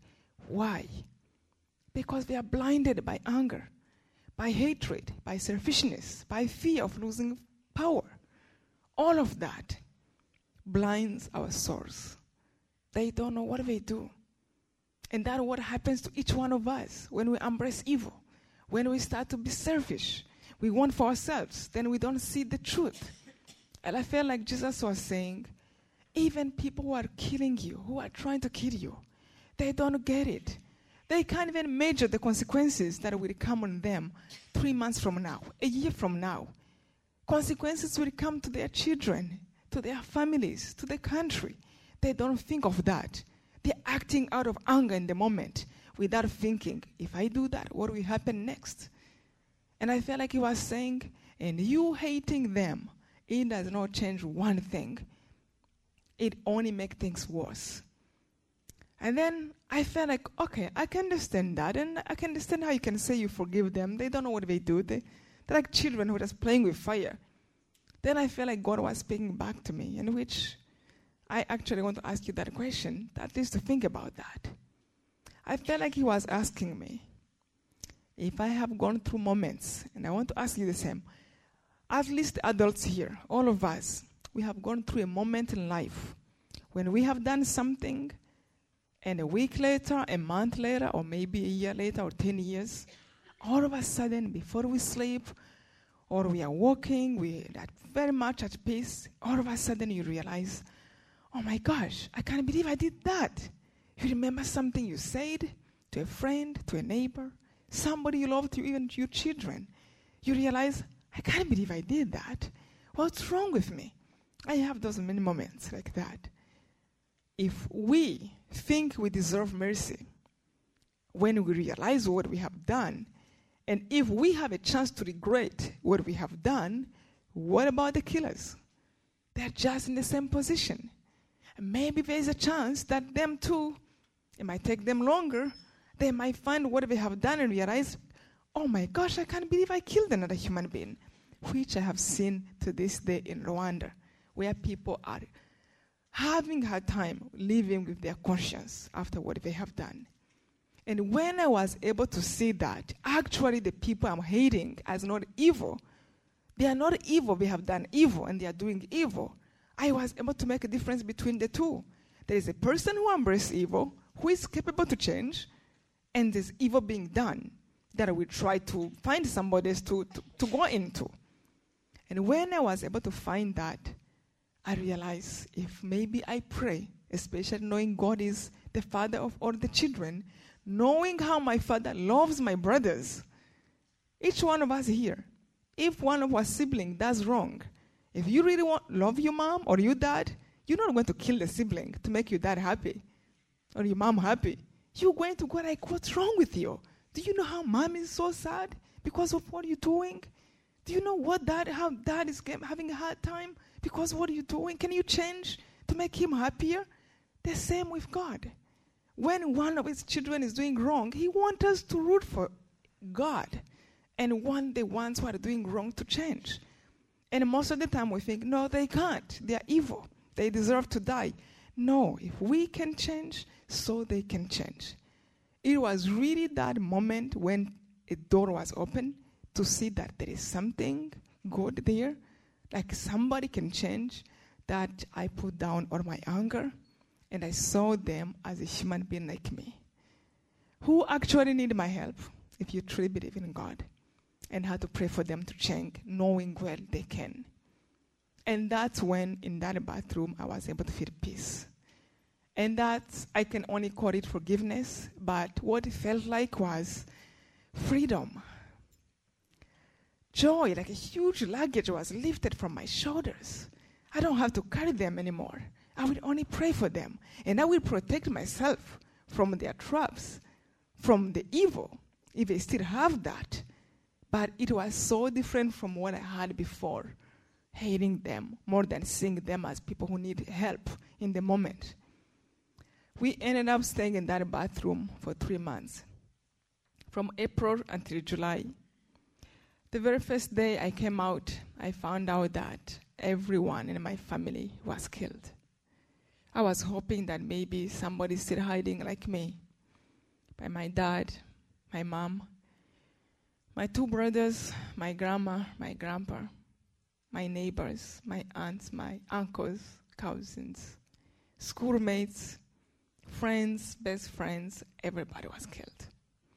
S3: Why? Because they are blinded by anger, by hatred, by selfishness, by fear of losing power. All of that blinds our souls. They don't know what they do. And that's what happens to each one of us when we embrace evil, when we start to be selfish. We want for ourselves, then we don't see the truth. And I felt like Jesus was saying, even people who are killing you, who are trying to kill you, they don't get it. They can't even measure the consequences that will come on them three months from now, a year from now. Consequences will come to their children, to their families, to the country. They don't think of that. They're acting out of anger in the moment without thinking, if I do that, what will happen next? And I felt like he was saying, and you hating them, it does not change one thing. It only makes things worse. And then I felt like, okay, I can understand that, and I can understand how you can say you forgive them. They don't know what they do. They, they're like children who are just playing with fire. Then I felt like God was speaking back to me, in which I actually want to ask you that question, at least to think about that. I felt like he was asking me, if I have gone through moments, and I want to ask you the same, at least the adults here, all of us, we have gone through a moment in life when we have done something, and a week later, a month later, or maybe a year later, or ten years, all of a sudden, before we sleep, or we are walking, we are very much at peace, all of a sudden you realize, oh my gosh, I can't believe I did that. You remember something you said to a friend, to a neighbor, somebody you loved, you, even your children. You realize, I can't believe I did that. What's wrong with me? I have those many moments like that. If we think we deserve mercy when we realize what we have done, and if we have a chance to regret what we have done, what about the killers? They're just in the same position. And maybe there's a chance that them too, it might take them longer, they might find what they have done and realize, oh my gosh, I can't believe I killed another human being, which I have seen to this day in Rwanda, where people are having a hard time living with their conscience after what they have done. And when I was able to see that, actually the people I'm hating as not evil, they are not evil, they have done evil and they are doing evil. I was able to make a difference between the two. There is a person who embraces evil, who is capable to change, and there's evil being done that we try to find somebody to, to, to go into. And when I was able to find that, I realized if maybe I pray, especially knowing God is the father of all the children, knowing how my father loves my brothers, each one of us here, if one of our siblings does wrong, if you really want love your mom or your dad, you're not going to kill the sibling to make your dad happy or your mom happy. You're going to go like, what's wrong with you? Do you know how mom is so sad because of what you're doing? Do you know what dad, how dad is having a hard time because of what you're doing? Can you change to make him happier? The same with God. When one of his children is doing wrong, he wants us to root for God and want the ones who are doing wrong to change. And most of the time we think, no, they can't. They are evil. They deserve to die. No, if we can change, so they can change. It was really that moment when a door was open to see that there is something good there, like somebody can change, that I put down all my anger and I saw them as a human being like me, who actually need my help, if you truly believe in God, and how to pray for them to change, knowing well they can. And that's when, in that bathroom, I was able to feel peace. And that's, I can only call it forgiveness, but what it felt like was freedom. Joy, like a huge luggage was lifted from my shoulders. I don't have to carry them anymore. I will only pray for them. And I will protect myself from their traps, from the evil, if they still have that. But it was so different from what I had before, hating them more than seeing them as people who need help in the moment. We ended up staying in that bathroom for three months, from April until July. The very first day I came out, I found out that everyone in my family was killed. I was hoping that maybe somebody's still hiding like me. by my dad, my mom, my two brothers, my grandma, my grandpa, my neighbors, my aunts, my uncles, cousins, schoolmates, friends, best friends, everybody was killed.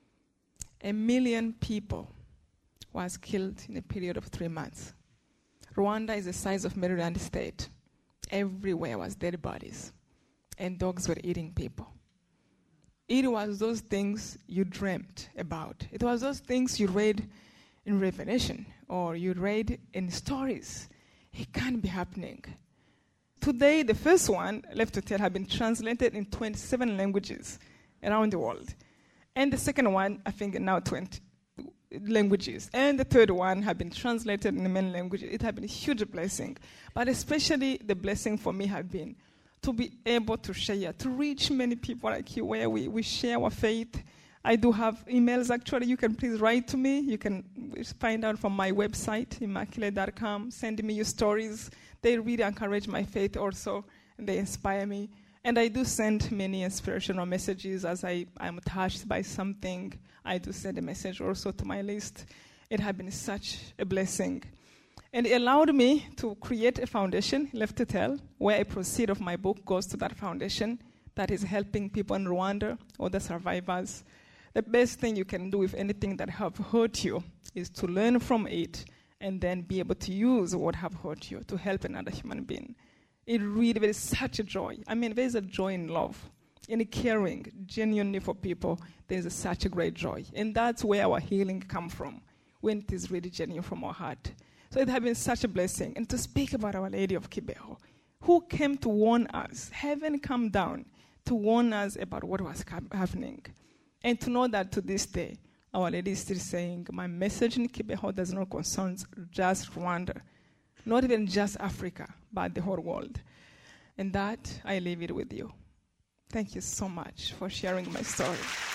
S3: A million people was killed in a period of three months. Rwanda is the size of Maryland State. Everywhere was dead bodies, and dogs were eating people. It was those things you dreamt about. It was those things you read in Revelation or you read in stories. It can't be happening. Today, the first one, Left to Tell, has been translated in twenty-seven languages around the world. And the second one, I think now twenty languages. And the third one has been translated in many languages. It has been a huge blessing. But especially the blessing for me has been to be able to share, to reach many people like you, where we, we share our faith. I do have emails, actually. You can please write to me. You can find out from my website, immaculate dot com. Send me your stories. They really encourage my faith also, and they inspire me. And I do send many inspirational messages as I am touched by something. I do send a message also to my list. It has been such a blessing. And it allowed me to create a foundation, Left to Tell, where a proceed of my book goes to that foundation that is helping people in Rwanda, other survivors. The best thing you can do with anything that have hurt you is to learn from it and then be able to use what have hurt you to help another human being. It really, there is such a joy. I mean, there is a joy in love, in caring genuinely for people. There is such a great joy. And that's where our healing comes from, when it is really genuine from our heart. So it has been such a blessing. And to speak about Our Lady of Kibeho, who came to warn us, heaven come down to warn us about what was happening. And to know that to this day, Our Lady is still saying, my message in Kibeho does not concern just Rwanda, not even just Africa, but the whole world. And that, I leave it with you. Thank you so much for sharing my story.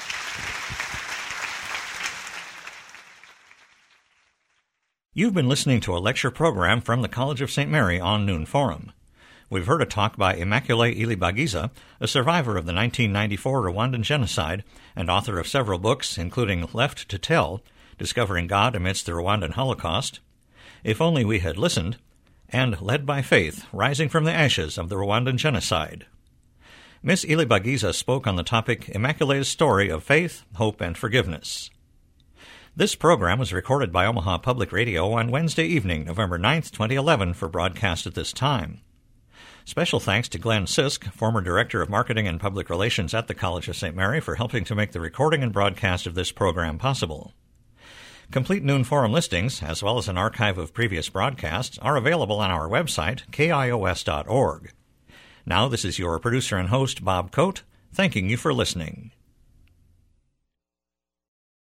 S1: You've been listening to a lecture program from the College of Saint Mary on Noon Forum. We've heard a talk by Immaculée Ilibagiza, a survivor of the nineteen ninety-four Rwandan genocide and author of several books, including Left to Tell, Discovering God Amidst the Rwandan Holocaust, If Only We Had Listened, and Led by Faith, Rising from the Ashes of the Rwandan Genocide. Miss Ilibagiza spoke on the topic Immaculée's Story of Faith, Hope, and Forgiveness. This program was recorded by Omaha Public Radio on Wednesday evening, November ninth, twenty eleven, for broadcast at this time. Special thanks to Glenn Sisk, former Director of Marketing and Public Relations at the College of Saint Mary, for helping to make the recording and broadcast of this program possible. Complete Noon Forum listings, as well as an archive of previous broadcasts, are available on our website, K I O S dot org. Now, this is your producer and host, Bob Coate, thanking you for listening.